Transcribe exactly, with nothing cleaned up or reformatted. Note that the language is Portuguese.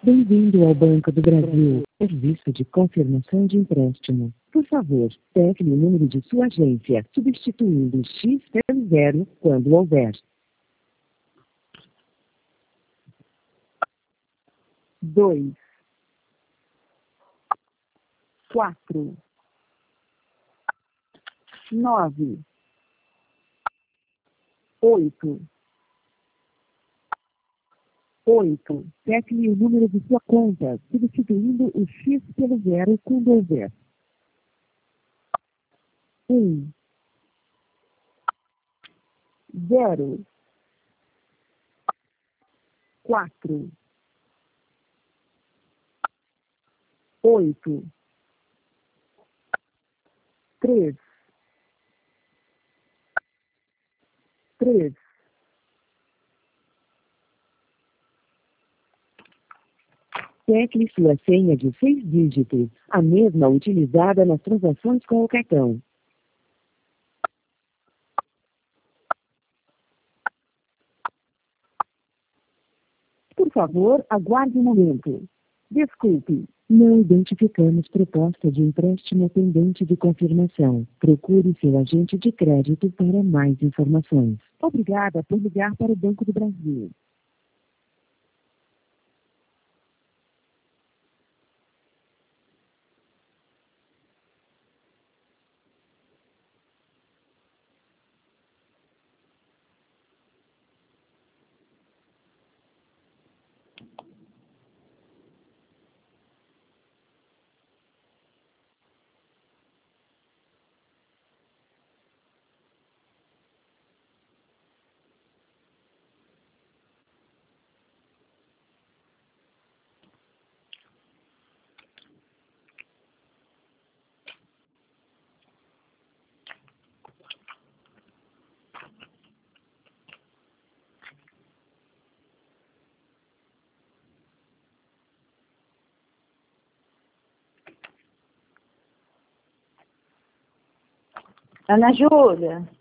Bem-vindo ao Banco do Brasil, serviço de confirmação de empréstimo. Por favor, tecle o número de sua agência, substituindo X pelo zero quando houver. Dois, quatro, nove, oito, oito. Tecle o número de sua conta, substituindo o X pelo zero quando houver. Um, zero, quatro, oito, três, três. Tecle sua senha de seis dígitos, a mesma utilizada nas transações com o cartão. Por favor, aguarde um momento. Desculpe, não identificamos proposta de empréstimo pendente de confirmação. Procure seu agente de crédito para mais informações. Obrigada por ligar para o Banco do Brasil. Ana Júlia.